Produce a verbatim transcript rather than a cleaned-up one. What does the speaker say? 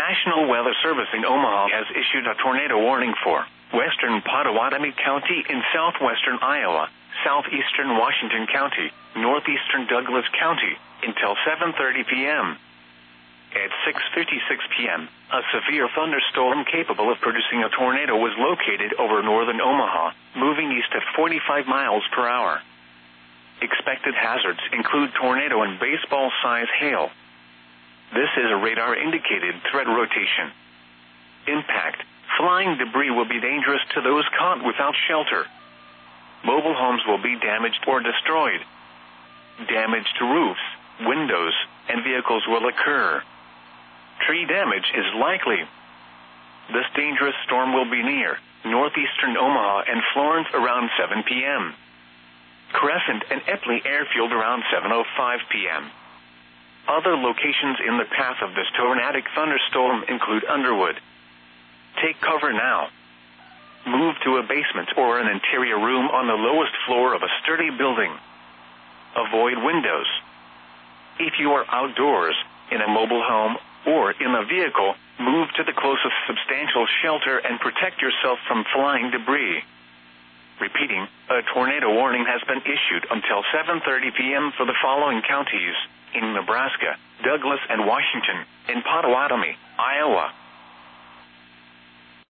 National Weather Service in Omaha has issued a tornado warning for western Pottawatomie County in southwestern Iowa, southeastern Washington County, northeastern Douglas County, until seven thirty p.m. At six fifty-six p.m., a severe thunderstorm capable of producing a tornado was located over northern Omaha, moving east at forty-five miles per hour. Expected hazards include tornado and baseball-size hail. This is a radar-indicated threat rotation. Impact: flying debris will be dangerous to those caught without shelter. Mobile homes will be damaged or destroyed. Damage to roofs, windows, and vehicles will occur. Tree damage is likely. This dangerous storm will be near northeastern Omaha and Florence around seven p.m. Crescent and Epley Airfield around seven oh five p.m. Other locations in the path of this tornadic thunderstorm include Underwood. Take cover now. Move to a basement or an interior room on the lowest floor of a sturdy building. Avoid windows. If you are outdoors, in a mobile home, or in a vehicle, move to the closest substantial shelter and protect yourself from flying debris. Repeating, a tornado warning has been issued until seven thirty p.m. for the following counties: in Nebraska, Douglas and Washington, in Pottawatomie, Iowa,